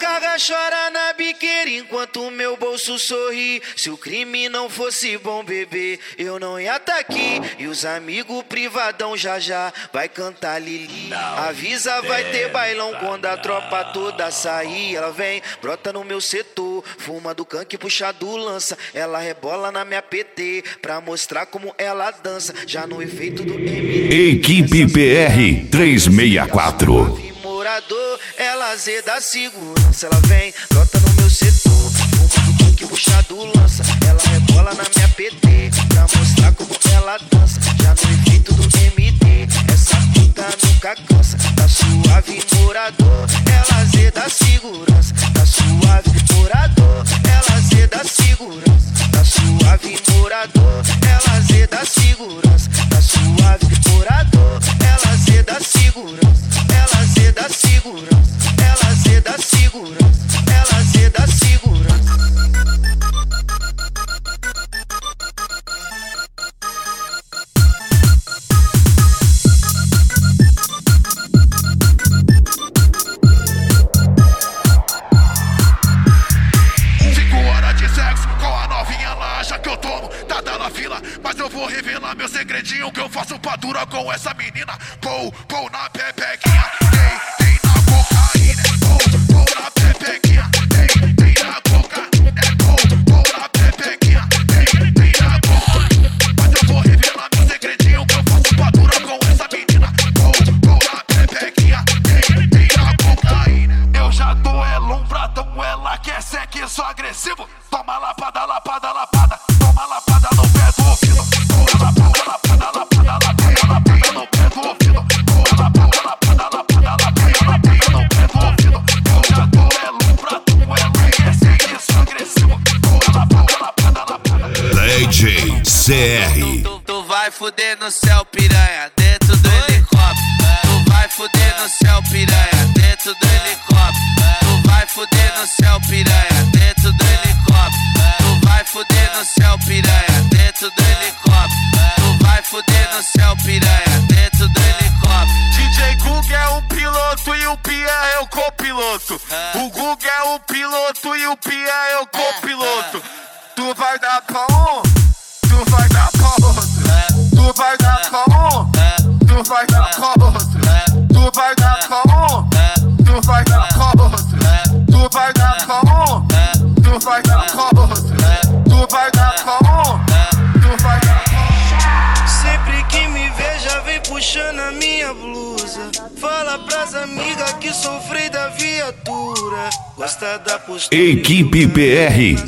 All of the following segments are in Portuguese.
carga chora na biqueira enquanto meu bolso sorri. Se o crime não fosse bom, bebê, eu não ia tá aqui. E os amigos privadão já vai cantar Lili. Avisa, vai ter bailão quando a tropa toda sair. Ela vem, brota no meu setor, fuma do canque, puxa do lança. Ela rebola na minha PT pra mostrar como ela dança. Já no efeito do MD. Equipe PR 364. Morador, ela azeda a segurança. Ela vem, brota no meu setor, fuma do canque, puxa do lança. Ela rebola na minha PT pra mostrar como ela dança. Já no efeito do MD, essa puta nunca cansa. Tá suave, morador, ela azeda a segurança. Tá suave, morador, ela azeda a segurança. Tá suave, morador, ela azeda a segurança. Tá suave, morador, ela azeda a segurança. Ela azeda a segurança. Ela azeda a segurança. Ela azeda a segurança. Mas eu vou revelar meu segredinho que eu faço pra dura com essa menina. Pou na pepequinha, tem na cocaína. Pou na pepequinha, tem na coca. Pou na pepequinha, tem na coca. Mas eu vou revelar meu segredinho que eu faço pra dura com essa menina. Pou na pepequinha, tem na cocaína. Eu já dou ela um pratão, ela quer sexo agressivo. Toma lapada, lapada, lapada. Toma lapada no pé do ouvido. Toma lapada, lapada, lapada, lapada, lapada no pé do ouvido. Toma lapada, lapada, lapada, lapada no pé do ouvido. Eu já dou ela um prato, ela quer sexo agressivo. Toma lapada, lapada, lapada. DJ CR. Tu vai fuder no céu, piranha, dentro do helicóptero. Tu vai fuder no céu, piranha, dentro do helicóptero. Tu vai fuder no céu, piranha, dentro do helicóptero. Tu vai fuder no céu, piranha, dentro do helicóptero. Tu vai fuder no céu, piranha, dentro do helicóptero. DJ Gug é o piloto e o Pia é o copiloto. O Gug é o piloto e o Pia é o copiloto. Tu vai dar pra um, tu vai dar pra outro. Tu vai dar pra um, tu vai dar pra outro. Tu vai dar pra um, tu vai dar pra outro. Tu vai dar pra um, tu vai dar pra outro. Tu vai dar pra um, tu vai dar pra outro. Sempre que me veja vem puxando a minha blusa. Fala pras amigas que sofri da viatura. Gosta da postura. Equipe PR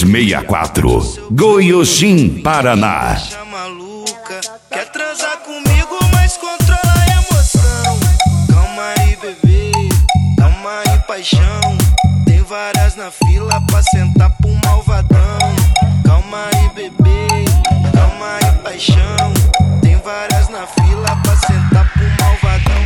364. Goiôxim, Paraná. Maluca, quer transar comigo, mas controla a emoção. Calma aí, bebê, calma aí, paixão. Tem várias na fila pra sentar pro malvadão. Calma aí, bebê, calma aí, paixão. Tem várias na fila pra sentar pro malvadão.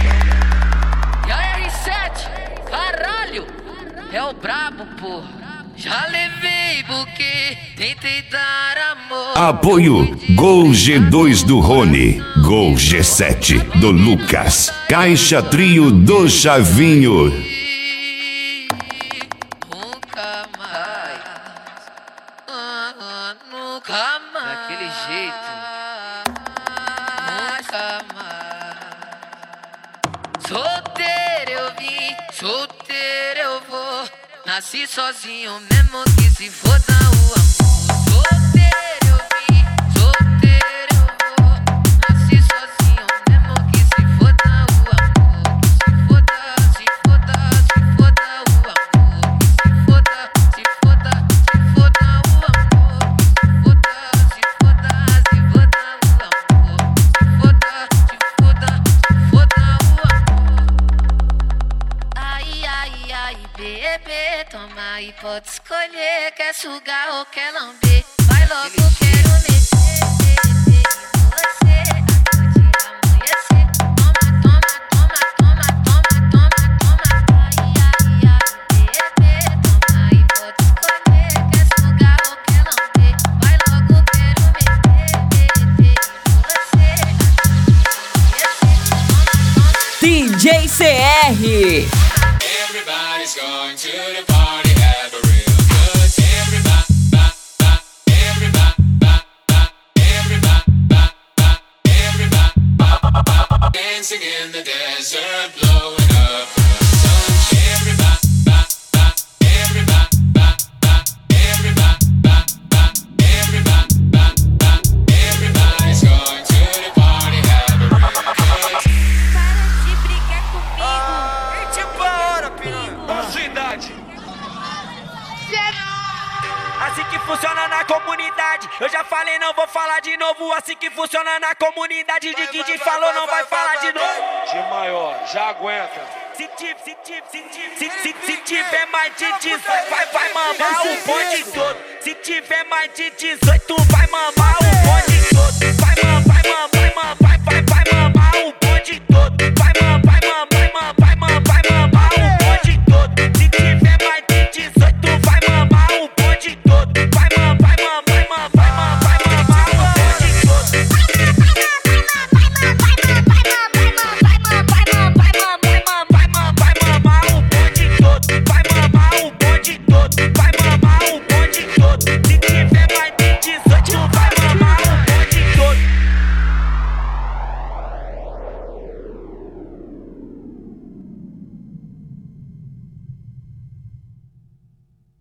E a R7, caralho, é o brabo, porra. Já levei buquê, tentei dar amor. Apoio Gol G2 do Rony, Gol G7 do Lucas, Caixa Trio do Chavinho. Nunca mais, nunca mais. Daquele jeito. Nunca mais. Solteiro eu vim, solteiro eu vou. Nasci sozinho mesmo que se foda o amor. Solteiro eu vim, solteiro eu vou. Nasci sozinho mesmo que se foda o amor. Se foda, se foda, se foda o amor. Se foda, se foda, se foda o amor. Se foda, se foda, se foda o amor. Se foda, se foda, se foda o amor. Ai, ai, ai, bebê, toma aí, pode escolher. Quer sugar ou quer lamber? Vai logo, quero meter em você até o dia amanhecer. Toma, toma, toma, toma, toma, toma, toma. Ai, ai, ai, bebê, toma aí, pode escolher. Quer sugar ou quer lamber? Vai logo, quero meter em você até o dia amanhecer. DJ CR. Everybody's going to the party, have a real good time. Everybody, dancing in the desert, blowing up the sun. Everybody's going to the party, have a real good time. Para de brigar comigo. E tipo a hora, piranha. Qual a sua idade? Assim que funciona na comunidade. Eu já falei, não vou falar de novo. Assim que funciona na comunidade. De que falou, não vai falar de novo. De maior, já aguenta. Se tiver mais de 18, vai mamar o bonde todo. Se tiver mais de 18, vai mamar o bonde todo. Vai mamar, vai mamar, vai mamar.